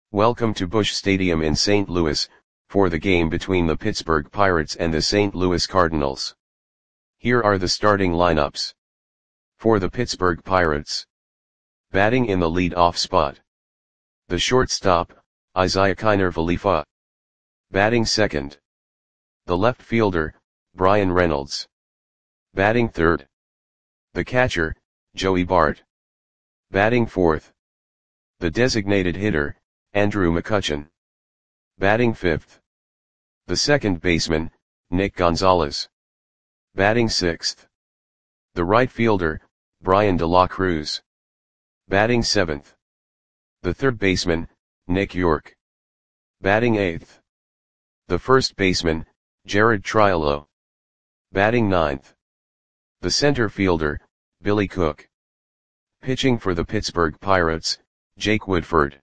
Welcome to Busch Stadium in St. Louis, for the game between the Pittsburgh Pirates and the St. Louis Cardinals. Here are the starting lineups. For the Pittsburgh Pirates. Batting in the lead-off spot. The shortstop, Isiah Kiner Falefa. Batting second. The left fielder, Bryan Reynolds. Batting third. The catcher, Joey Bart. Batting fourth. The designated hitter, Andrew McCutchen. Batting fifth. The second baseman, Nick Gonzalez. Batting sixth. The right fielder, Bryan De La Cruz. Batting seventh. The third baseman, Nick Yorke. Batting eighth. The first baseman, Jared Triolo. Batting ninth. The center fielder, Billy Cook. Pitching for the Pittsburgh Pirates, Jake Woodford.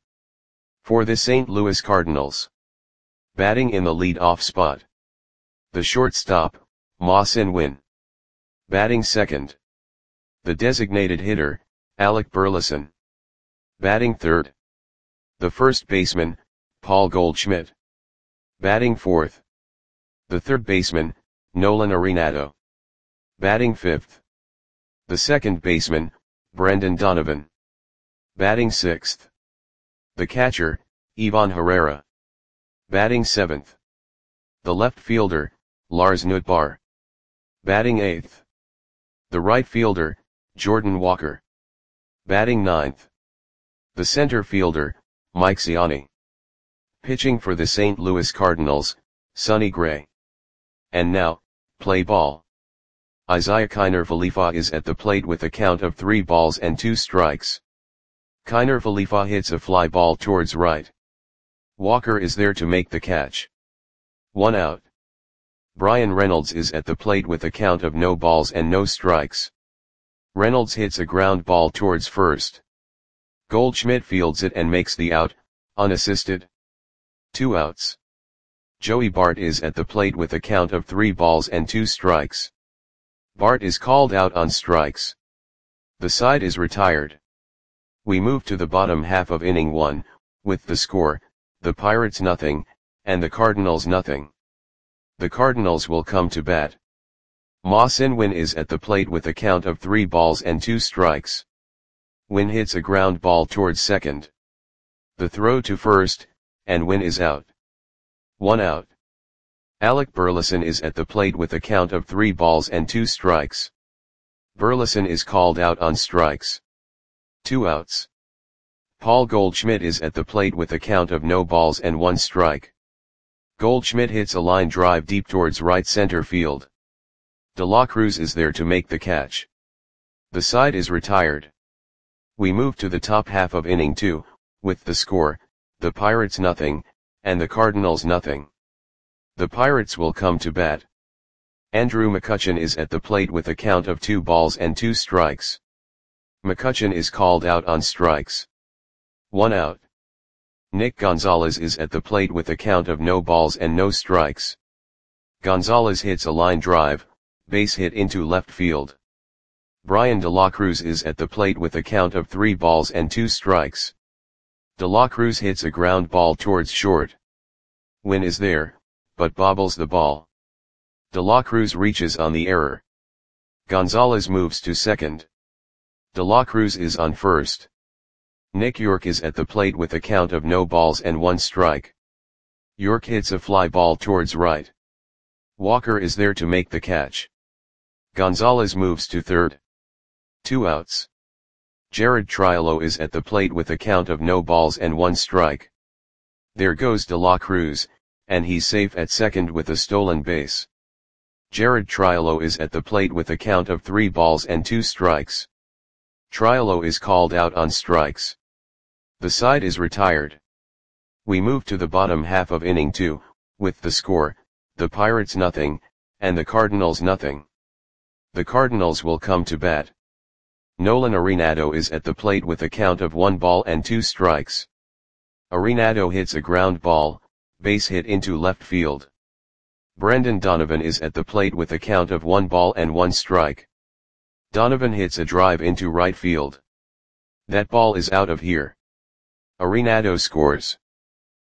For the St. Louis Cardinals. Batting in the lead-off spot. The shortstop, Ma-Sin Win. Batting second. The designated hitter, Alec Burleson. Batting third. The first baseman, Paul Goldschmidt. Batting fourth. The third baseman, Nolan Arenado. Batting fifth. The second baseman, Brendan Donovan. Batting sixth. The catcher, Ivan Herrera. Batting seventh. The left fielder, Lars Nootbaar. Batting eighth. The right fielder, Jordan Walker. Batting ninth. The center fielder, Mike Siani. Pitching for the St. Louis Cardinals, Sonny Gray. And now, play ball. Isiah Kiner Falefa is at the plate with a count of 3 balls and 2 strikes. Kiner Falefa hits a fly ball towards right. Walker is there to make the catch. 1 out. Bryan Reynolds is at the plate with a count of no balls and no strikes. Reynolds hits a ground ball towards first. Goldschmidt fields it and makes the out, unassisted. 2 outs. Joey Bart is at the plate with a count of 3 balls and 2 strikes. Bart is called out on strikes. The side is retired. We move to the bottom half of inning 1, with the score, the Pirates nothing, and the Cardinals nothing. The Cardinals will come to bat. Ma-Sin Win is at the plate with a count of 3 balls and 2 strikes. Win hits a ground ball towards second. The throw to first, and Win is out. 1 out. Alec Burleson is at the plate with a count of 3 balls and 2 strikes. Burleson is called out on strikes. 2 outs. Paul Goldschmidt is at the plate with a count of no balls and 1 strike. Goldschmidt hits a line drive deep towards right center field. De La Cruz is there to make the catch. The side is retired. We move to the top half of inning 2, with the score, the Pirates nothing, and the Cardinals nothing. The Pirates will come to bat. Andrew McCutchen is at the plate with a count of 2 balls and 2 strikes. McCutchen is called out on strikes. 1 out. Nick Gonzalez is at the plate with a count of no balls and no strikes. Gonzalez hits a line drive, base hit into left field. Bryan De La Cruz is at the plate with a count of 3 balls and 2 strikes. De La Cruz hits a ground ball towards short. Win is there, but bobbles the ball. De La Cruz reaches on the error. Gonzalez moves to second. De La Cruz is on first. Nick Yorke is at the plate with a count of no balls and 1 strike. Yorke hits a fly ball towards right. Walker is there to make the catch. Gonzalez moves to third. 2 outs. Jared Triolo is at the plate with a count of no balls and 1 strike. There goes De La Cruz, and he's safe at second with a stolen base. Jared Triolo is at the plate with a count of 3 balls and 2 strikes. Triolo is called out on strikes. The side is retired. We move to the bottom half of inning 2, with the score, the Pirates nothing, and the Cardinals nothing. The Cardinals will come to bat. Nolan Arenado is at the plate with a count of 1 ball and 2 strikes. Arenado hits a ground ball, base hit into left field. Brendan Donovan is at the plate with a count of 1 ball and 1 strike. Donovan hits a drive into right field. That ball is out of here. Arenado scores.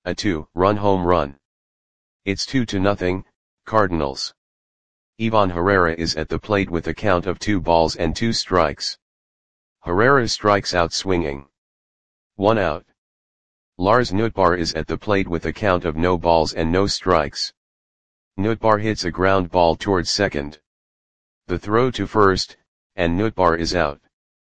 A 2-run home run. It's 2-0, Cardinals. Ivan Herrera is at the plate with a count of 2 balls and 2 strikes. Herrera strikes out swinging. 1 out. Lars Nootbaar is at the plate with a count of no balls and no strikes. Nootbaar hits a ground ball towards second. The throw to first, and Nootbaar is out.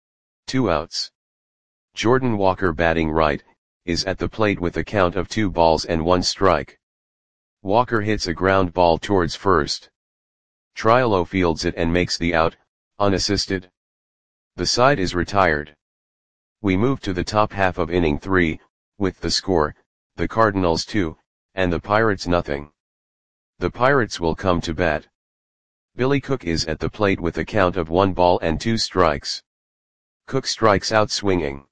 2 outs. Jordan Walker, batting right, is at the plate with a count of 2 balls and 1 strike. Walker hits a ground ball towards first. Triolo fields it and makes the out, unassisted. The side is retired. We move to the top half of inning 3, with the score, the Cardinals 2, and the Pirates nothing. The Pirates will come to bat. Billy Cook is at the plate with a count of 1 ball and 2 strikes. Cook strikes out swinging.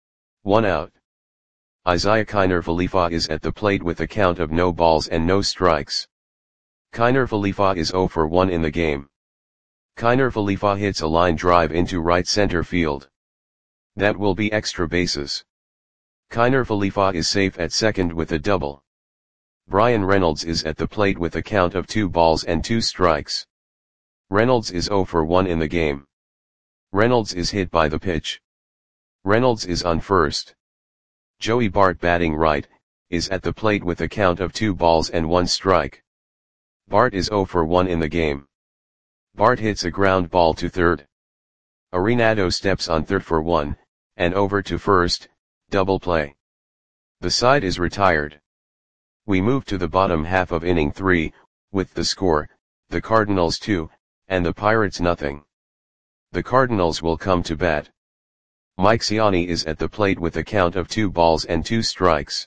1 out. Isaiah Kiner Falefa is at the plate with a count of no balls and no strikes. Kiner Falefa is 0 for 1 in the game. Kiner Falefa hits a line drive into right center field. That will be extra bases. Kiner Falefa is safe at second with a double. Bryan Reynolds is at the plate with a count of 2 balls and 2 strikes. Reynolds is 0 for 1 in the game. Reynolds is hit by the pitch. Reynolds is on first. Joey Bart, batting right, is at the plate with a count of 2 balls and 1 strike. Bart is 0 for 1 in the game. Bart hits a ground ball to third. Arenado steps on third for 1, and over to first, double play. The side is retired. We move to the bottom half of inning 3, with the score, the Cardinals 2, and the Pirates nothing. The Cardinals will come to bat. Mike Siani is at the plate with a count of 2 balls and 2 strikes.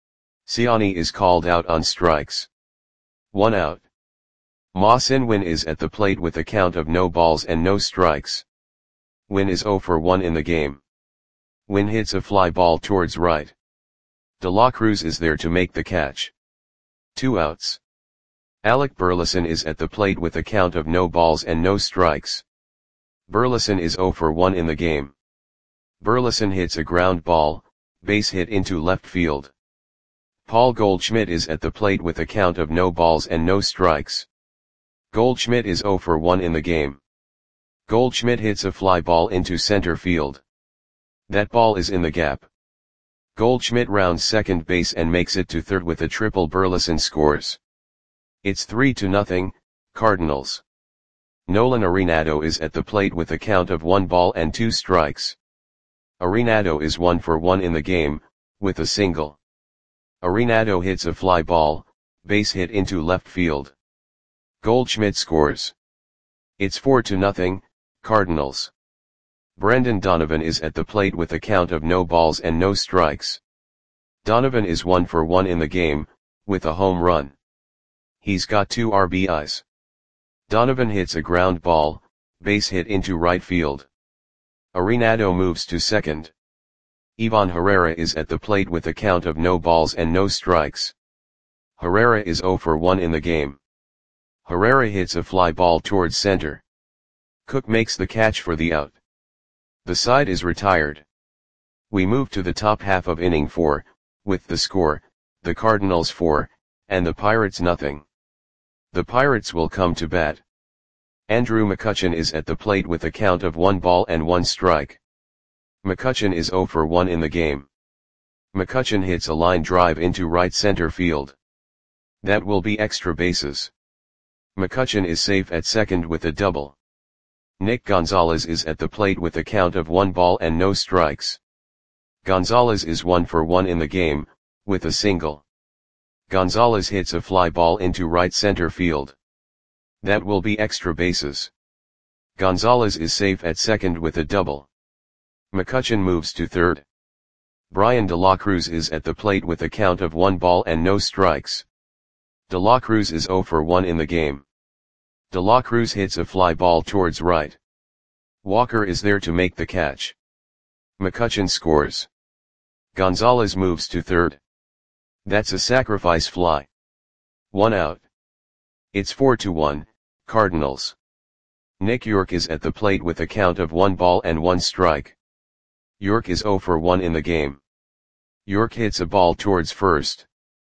Siani is called out on strikes. 1 out. Ma Sin-Win is at the plate with a count of no balls and no strikes. Win is 0 for 1 in the game. Win hits a fly ball towards right. De La Cruz is there to make the catch. 2 outs. Alec Burleson is at the plate with a count of no balls and no strikes. Burleson is 0 for 1 in the game. Burleson hits a ground ball, base hit into left field. Paul Goldschmidt is at the plate with a count of no balls and no strikes. Goldschmidt is 0 for 1 in the game. Goldschmidt hits a fly ball into center field. That ball is in the gap. Goldschmidt rounds second base and makes it to third with a triple. Burleson scores. It's 3-0, Cardinals. Nolan Arenado is at the plate with a count of 1 ball and 2 strikes. Arenado is 1 for 1 in the game, with a single. Arenado hits a fly ball, base hit into left field. Goldschmidt scores. It's 4-0, Cardinals. Brendan Donovan is at the plate with a count of no balls and no strikes. Donovan is 1 for 1 in the game, with a home run. He's got 2 RBIs. Donovan hits a ground ball, base hit into right field. Arenado moves to second. Ivan Herrera is at the plate with a count of no balls and no strikes. Herrera is 0 for 1 in the game. Herrera hits a fly ball towards center. Cook makes the catch for the out. The side is retired. We move to the top half of inning 4, with the score, the Cardinals 4, and the Pirates nothing. The Pirates will come to bat. Andrew McCutchen is at the plate with a count of 1 ball and 1 strike. McCutchen is 0 for 1 in the game. McCutchen hits a line drive into right center field. That will be extra bases. McCutchen is safe at second with a double. Nick Gonzalez is at the plate with a count of 1 ball and no strikes. Gonzalez is 1 for 1 in the game, with a single. Gonzalez hits a fly ball into right center field. That will be extra bases. Gonzalez is safe at second with a double. McCutchen moves to third. Bryan De La Cruz is at the plate with a count of 1 ball and no strikes. De La Cruz is 0 for 1 in the game. De La Cruz hits a fly ball towards right. Walker is there to make the catch. McCutchen scores. Gonzalez moves to third. That's a sacrifice fly. 1 out. It's 4-1, Cardinals. Nick York is at the plate with a count of 1 ball and 1 strike. York is 0 for 1 in the game. York hits a ball towards first.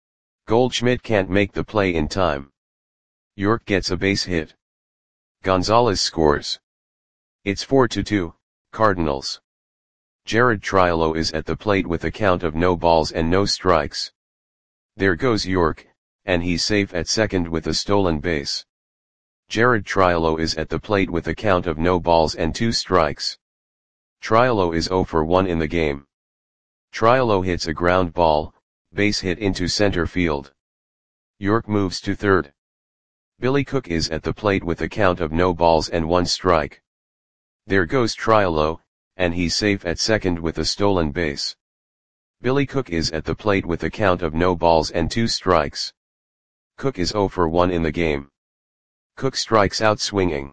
Goldschmidt can't make the play in time. York gets a base hit. Gonzalez scores. It's 4-2, Cardinals. Jared Triolo is at the plate with a count of no balls and no strikes. There goes York, and he's safe at second with a stolen base. Jared Triolo is at the plate with a count of no balls and 2 strikes. Triolo is 0 for 1 in the game. Triolo hits a ground ball, base hit into center field. York moves to third. Billy Cook is at the plate with a count of no balls and 1 strike. There goes Triolo, and he's safe at second with a stolen base. Billy Cook is at the plate with a count of no balls and 2 strikes. Cook is 0 for 1 in the game. Cook strikes out swinging.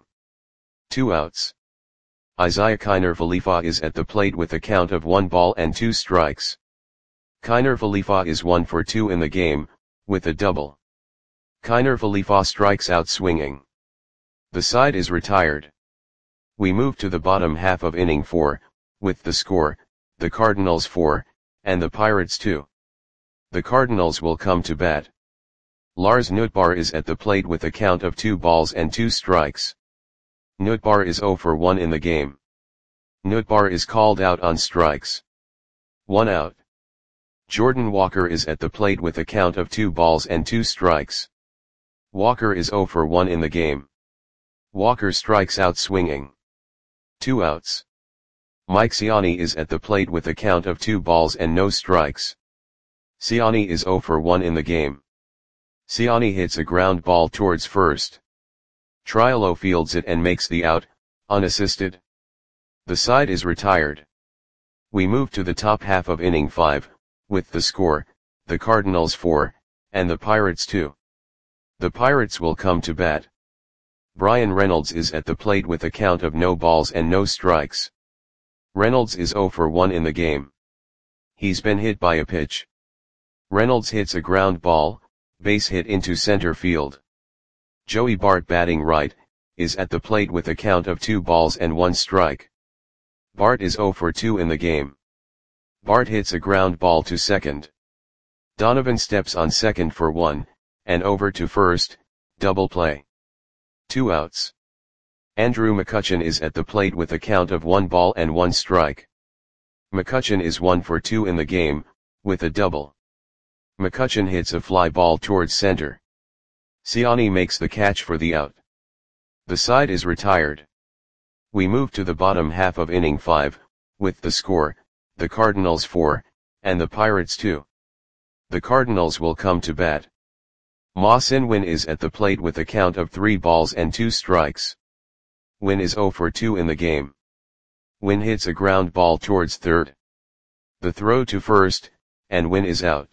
2 outs. Isiah Kiner-Falefa is at the plate with a count of 1 ball and 2 strikes. Kiner-Falefa is 1 for 2 in the game, with a double. Kiner-Falefa strikes out swinging. The side is retired. We move to the bottom half of inning 4, with the score, the Cardinals 4, and the Pirates 2. The Cardinals will come to bat. Lars Nootbaar is at the plate with a count of 2 balls and 2 strikes. Nootbaar is 0 for 1 in the game. Nootbaar is called out on strikes. 1 out. Jordan Walker is at the plate with a count of 2 balls and 2 strikes. Walker is 0 for 1 in the game. Walker strikes out swinging. 2 outs. Mike Siani is at the plate with a count of 2 balls and no strikes. Siani is 0 for 1 in the game. Siani hits a ground ball towards first. Triolo fields it and makes the out, unassisted. The side is retired. We move to the top half of inning 5, with the score, the Cardinals 4, and the Pirates 2. The Pirates will come to bat. Bryan Reynolds is at the plate with a count of no balls and no strikes. Reynolds is 0 for 1 in the game. He's been hit by a pitch. Reynolds hits a ground ball, base hit into center field. Joey Bart, batting right, is at the plate with a count of 2 balls and 1 strike. Bart is 0 for 2 in the game. Bart hits a ground ball to second. Donovan steps on second for 1, and over to first, double play. 2 outs. Andrew McCutchen is at the plate with a count of 1 ball and 1 strike. McCutchen is 1 for 2 in the game, with a double. McCutchen hits a fly ball towards center. Siani makes the catch for the out. The side is retired. We move to the bottom half of inning 5, with the score, the Cardinals 4, and the Pirates 2. The Cardinals will come to bat. Ma Sin-Win is at the plate with a count of 3 balls and 2 strikes. Win is 0 for 2 in the game. Win hits a ground ball towards third. The throw to first, and Win is out.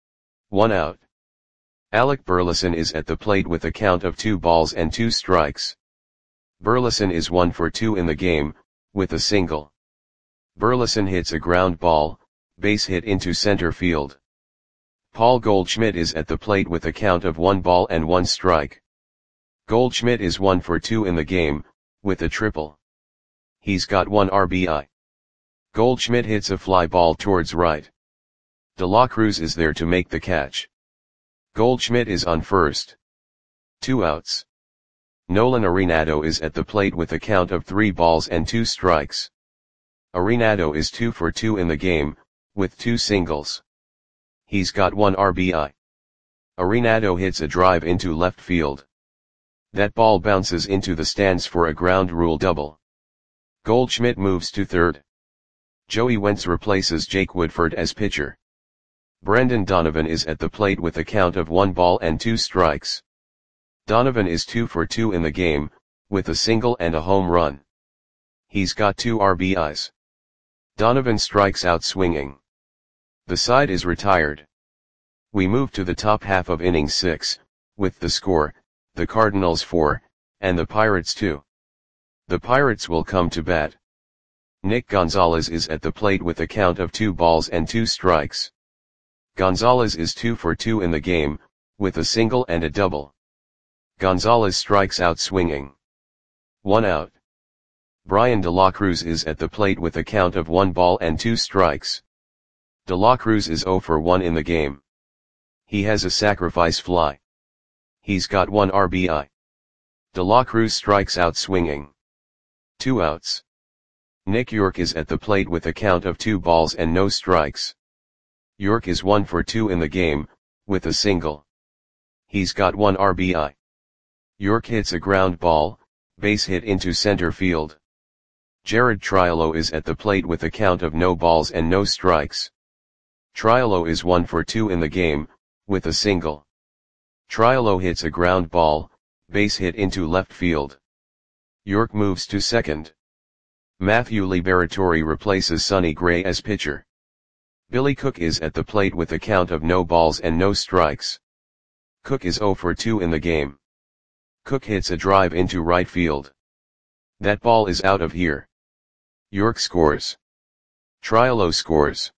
1 out. Alec Burleson is at the plate with a count of 2 balls and 2 strikes. Burleson is 1 for 2 in the game, with a single. Burleson hits a ground ball, base hit into center field. Paul Goldschmidt is at the plate with a count of 1 ball and 1 strike. Goldschmidt is 1 for 2 in the game, with a triple. He's got 1 RBI. Goldschmidt hits a fly ball towards right. De La Cruz is there to make the catch. Goldschmidt is on first. 2 outs. Nolan Arenado is at the plate with a count of 3 balls and 2 strikes. Arenado is 2 for 2 in the game, with 2 singles. He's got 1 RBI. Arenado hits a drive into left field. That ball bounces into the stands for a ground rule double. Goldschmidt moves to third. Joey Wentz replaces Jake Woodford as pitcher. Brendan Donovan is at the plate with a count of 1 ball and 2 strikes. Donovan is 2 for 2 in the game, with a single and a home run. He's got 2 RBIs. Donovan strikes out swinging. The side is retired. We move to the top half of inning 6, with the score, the Cardinals 4, and the Pirates 2. The Pirates will come to bat. Nick Gonzalez is at the plate with a count of 2 balls and 2 strikes. Gonzalez is 2 for 2 in the game, with a single and a double. Gonzalez strikes out swinging. 1 out. Bryan De La Cruz is at the plate with a count of 1 ball and 2 strikes. De La Cruz is 0 for 1 in the game. He has a sacrifice fly. He's got 1 RBI. De La Cruz strikes out swinging. 2 outs. Nick Yorke is at the plate with a count of 2 balls and no strikes. Yorke is 1 for 2 in the game, with a single. He's got 1 RBI. Yorke hits a ground ball, base hit into center field. Jared Triolo is at the plate with a count of no balls and no strikes. Triolo is 1 for 2 in the game, with a single. Triolo hits a ground ball, base hit into left field. Yorke moves to second. Matthew Liberatore replaces Sonny Gray as pitcher. Billy Cook is at the plate with a count of no balls and no strikes. Cook is 0 for 2 in the game. Cook hits a drive into right field. That ball is out of here. Yorke scores. Triolo scores.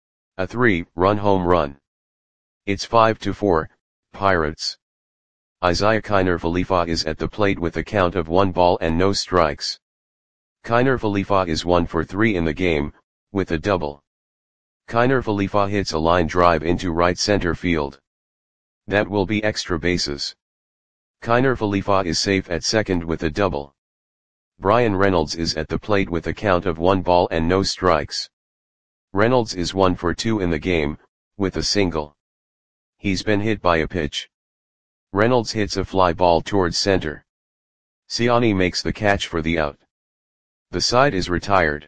A 3-run home run. It's 5-4, Pirates. Isiah Kiner Falefa is at the plate with a count of 1 ball and no strikes. Kiner Falefa is 1 for 3 in the game, with a double. Kiner Falefa hits a line drive into right center field. That will be extra bases. Kiner Falefa is safe at second with a double. Bryan Reynolds is at the plate with a count of 1 ball and no strikes. Reynolds is 1 for 2 in the game, with a single. He's been hit by a pitch. Reynolds hits a fly ball towards center. Siani makes the catch for the out. The side is retired.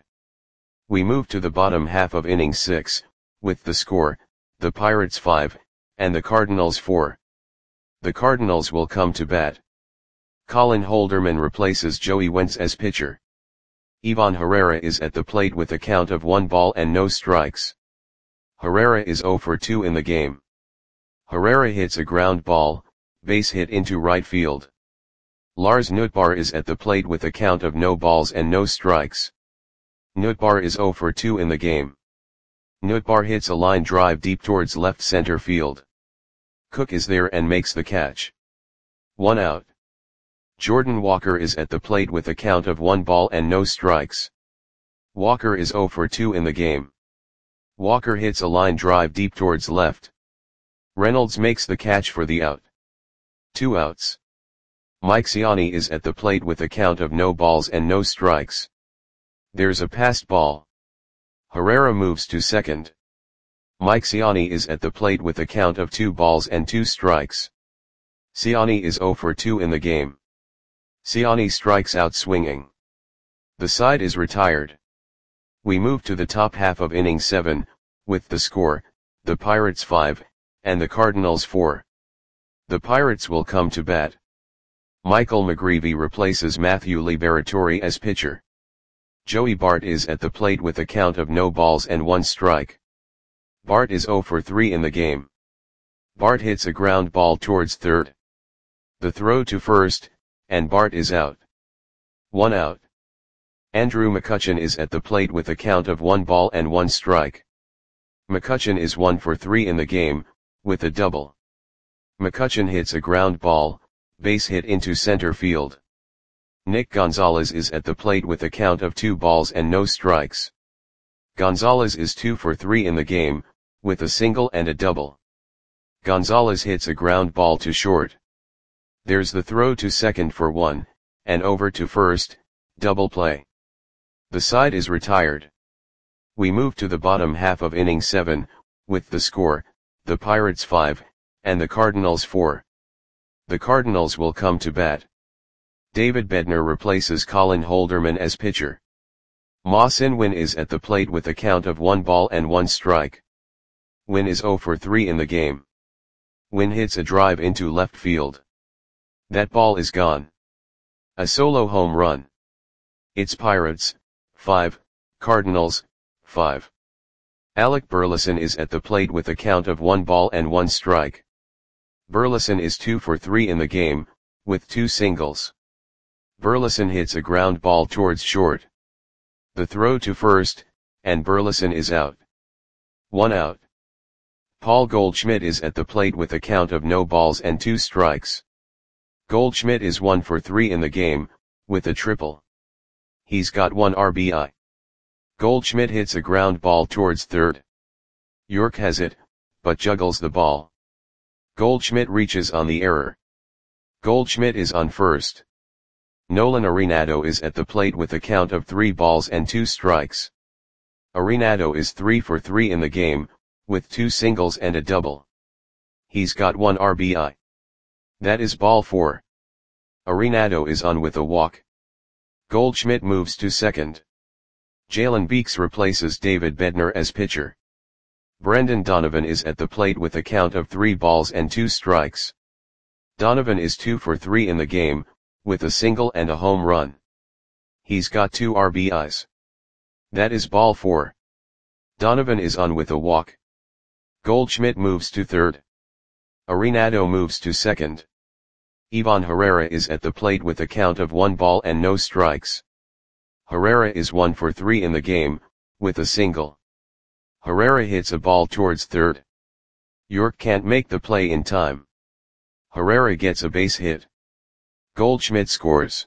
We move to the bottom half of inning 6, with the score, the Pirates 5, and the Cardinals 4. The Cardinals will come to bat. Colin Holderman replaces Joey Wentz as pitcher. Ivan Herrera is at the plate with a count of 1 ball and no strikes. Herrera is 0 for 2 in the game. Herrera hits a ground ball, base hit into right field. Lars Nootbaar is at the plate with a count of no balls and no strikes. Nootbaar is 0 for 2 in the game. Nootbaar hits a line drive deep towards left center field. Cook is there and makes the catch. 1 out. Jordan Walker is at the plate with a count of 1 ball and no strikes. Walker is 0 for 2 in the game. Walker hits a line drive deep towards left. Reynolds makes the catch for the out. 2 outs. Mike Siani is at the plate with a count of no balls and no strikes. There's a passed ball. Herrera moves to second. Mike Siani is at the plate with a count of 2 balls and 2 strikes. Siani is 0 for 2 in the game. Siani strikes out swinging. The side is retired. We move to the top half of inning 7, with the score, the Pirates 5, and the Cardinals 4. The Pirates will come to bat. Michael McGreevy replaces Matthew Liberatore as pitcher. Joey Bart is at the plate with a count of no balls and 1 strike. Bart is 0 for 3 in the game. Bart hits a ground ball towards third. The throw to first, and Bart is out. 1 out. Andrew McCutchen is at the plate with a count of 1 ball and 1 strike. McCutchen is 1 for 3 in the game, with a double. McCutchen hits a ground ball, base hit into center field. Nick Gonzalez is at the plate with a count of 2 balls and no strikes. Gonzalez is 2 for 3 in the game, with a single and a double. Gonzalez hits a ground ball to short. There's the throw to second for 1, and over to first, double play. The side is retired. We move to the bottom half of inning 7, with the score, the Pirates 5, and the Cardinals 4. The Cardinals will come to bat. David Bednar replaces Colin Holderman as pitcher. Ma Sin-Win is at the plate with a count of 1 ball and 1 strike. Win is 0 for 3 in the game. Win hits a drive into left field. That ball is gone. A solo home run. It's Pirates 5, Cardinals 5. Alec Burleson is at the plate with a count of 1 ball and 1 strike. Burleson is 2 for 3 in the game, with 2 singles. Burleson hits a ground ball towards short. The throw to first, and Burleson is out. 1 out. Paul Goldschmidt is at the plate with a count of no balls and 2 strikes. Goldschmidt is 1 for 3 in the game, with a triple. He's got 1 RBI. Goldschmidt hits a ground ball towards third. Yorke has it, but juggles the ball. Goldschmidt reaches on the error. Goldschmidt is on first. Nolan Arenado is at the plate with a count of 3 balls and 2 strikes. Arenado is 3 for 3 in the game, with 2 singles and a double. He's got 1 RBI. That is ball 4. Arenado is on with a walk. Goldschmidt moves to second. Jalen Beeks replaces David Bednar as pitcher. Brendan Donovan is at the plate with a count of 3 balls and 2 strikes. Donovan is 2 for 3 in the game, with a single and a home run. He's got 2 RBIs. That is ball 4. Donovan is on with a walk. Goldschmidt moves to third. Arenado moves to second. Ivan Herrera is at the plate with a count of 1 ball and no strikes. Herrera is 1 for 3 in the game, with a single. Herrera hits a ball towards third. York can't make the play in time. Herrera gets a base hit. Goldschmidt scores.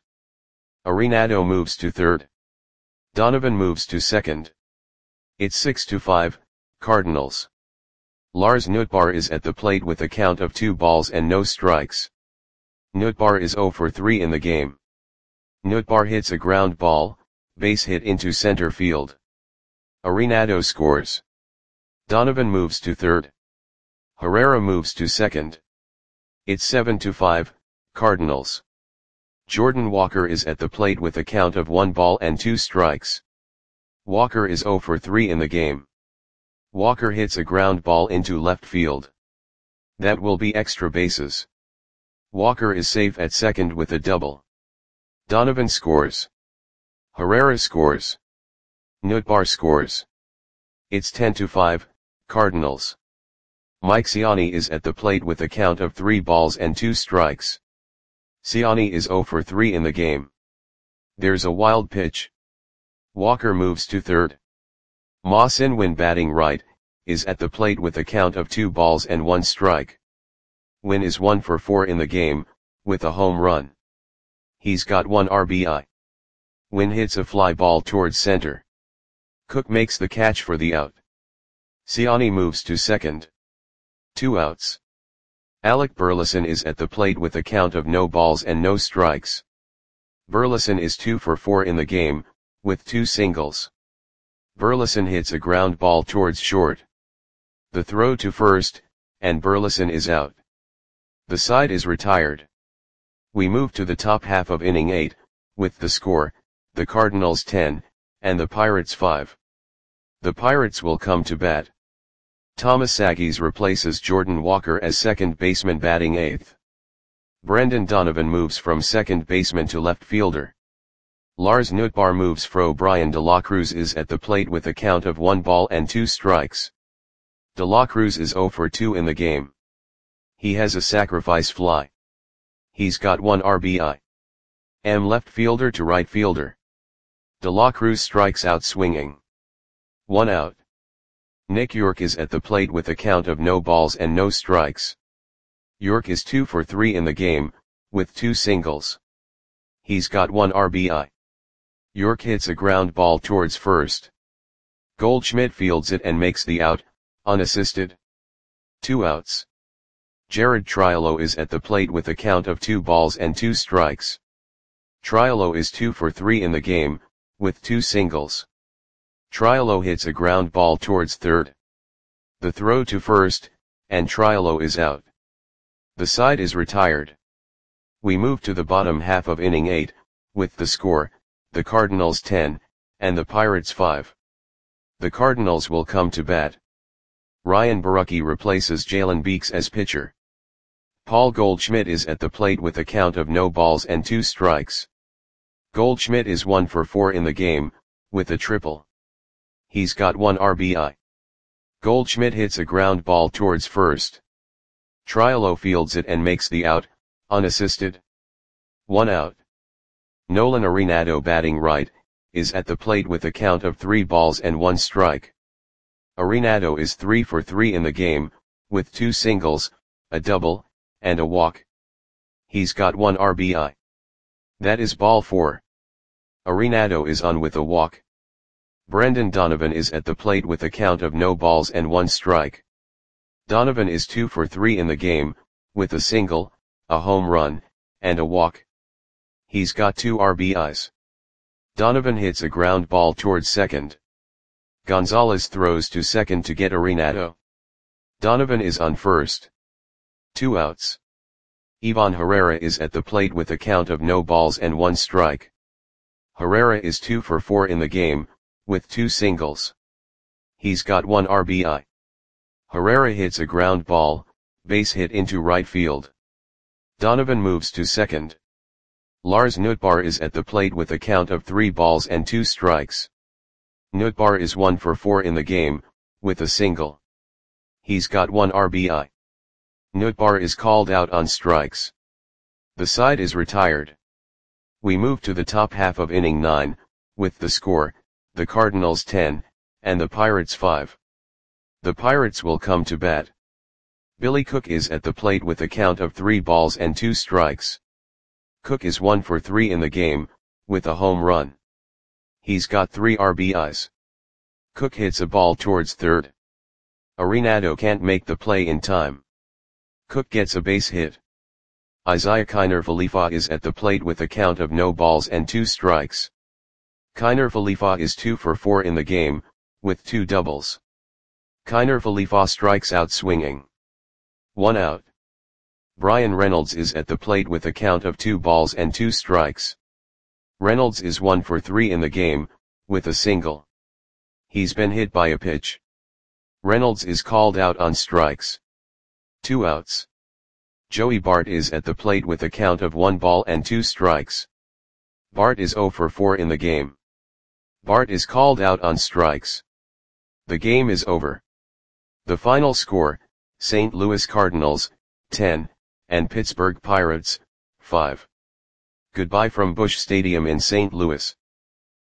Arenado moves to third. Donovan moves to second. It's 6-5, Cardinals. Lars Nootbaar is at the plate with a count of 2 balls and no strikes. Nootbaar is 0 for 3 in the game. Nootbaar hits a ground ball, base hit into center field. Arenado scores. Donovan moves to third. Herrera moves to second. It's 7-5, Cardinals. Jordan Walker is at the plate with a count of 1 ball and 2 strikes. Walker is 0 for 3 in the game. Walker hits a ground ball into left field. That will be extra bases. Walker is safe at second with a double. Donovan scores. Herrera scores. Nootbaar scores. It's 10-5, Cardinals. Mike Ciani is at the plate with a count of 3 balls and 2 strikes. Ciani is 0 for 3 in the game. There's a wild pitch. Walker moves to third. Ma Sin-win, batting right, is at the plate with a count of 2 balls and 1 strike. Win is 1 for 4 in the game, with a home run. He's got 1 RBI. Win hits a fly ball towards center. Cook makes the catch for the out. Ciani moves to second. 2 outs. Alec Burleson is at the plate with a count of no balls and no strikes. Burleson is 2 for 4 in the game, with 2 singles. Burleson hits a ground ball towards short. The throw to first, and Burleson is out. The side is retired. We move to the top half of inning 8, with the score, the Cardinals 10, and the Pirates 5. The Pirates will come to bat. Thomas Sagis replaces Jordan Walker as second baseman, batting 8th. Brendan Donovan moves from second baseman to left fielder. Lars Nootbaar moves fro. Brian De La Cruz is at the plate with a count of 1 ball and 2 strikes. De La Cruz is 0 for 2 in the game. He has a sacrifice fly. He's got 1 RBI. Left fielder to right fielder. De La Cruz strikes out swinging. 1 out. Nick York is at the plate with a count of no balls and no strikes. York is 2 for 3 in the game, with 2 singles. He's got 1 RBI. York hits a ground ball towards first. Goldschmidt fields it and makes the out, unassisted. 2 outs. Jared Triolo is at the plate with a count of 2 balls and 2 strikes. Triolo is 2 for 3 in the game, with 2 singles. Triolo hits a ground ball towards third. The throw to first, and Triolo is out. The side is retired. We move to the bottom half of inning 8, with the score, the Cardinals 10, and the Pirates 5. The Cardinals will come to bat. Ryan Borucki replaces Jalen Beeks as pitcher. Paul Goldschmidt is at the plate with a count of no balls and 2 strikes. Goldschmidt is 1 for 4 in the game, with a triple. He's got 1 RBI. Goldschmidt hits a ground ball towards first. Triolo fields it and makes the out, unassisted. 1 out. Nolan Arenado, batting right, is at the plate with a count of 3 balls and 1 strike. Arenado is 3 for 3 in the game, with 2 singles, a double, and a walk. He's got 1 RBI. That is ball 4. Arenado is on with a walk. Brendan Donovan is at the plate with a count of no balls and 1 strike. Donovan is 2 for 3 in the game, with a single, a home run, and a walk. He's got 2 RBIs. Donovan hits a ground ball towards second. Gonzalez throws to second to get Arenado. Donovan is on first. 2 outs. Ivan Herrera is at the plate with a count of no balls and 1 strike. Herrera is 2 for 4 in the game, with 2 singles. He's got 1 RBI. Herrera hits a ground ball, base hit into right field. Donovan moves to second. Lars Nootbaar is at the plate with a count of 3 balls and 2 strikes. Nootbaar is 1 for 4 in the game, with a single. He's got 1 RBI. Nootbaar is called out on strikes. The side is retired. We move to the top half of inning 9, with the score, the Cardinals 10, and the Pirates 5. The Pirates will come to bat. Billy Cook is at the plate with a count of 3 balls and 2 strikes. Cook is 1 for 3 in the game, with a home run. He's got 3 RBIs. Cook hits a ball towards third. Arenado can't make the play in time. Cook gets a base hit. Isaiah Kiner Falefa is at the plate with a count of no balls and 2 strikes. Kiner Falefa is 2 for 4 in the game, with 2 doubles. Kiner Falefa strikes out swinging. 1 out. Bryan Reynolds is at the plate with a count of 2 balls and 2 strikes. Reynolds is 1 for 3 in the game, with a single. He's been hit by a pitch. Reynolds is called out on strikes. 2 outs. Joey Bart is at the plate with a count of 1 ball and 2 strikes. Bart is 0 for 4 in the game. Bart is called out on strikes. The game is over. The final score, St. Louis Cardinals, 10, and Pittsburgh Pirates, 5. Goodbye from Busch Stadium in St. Louis.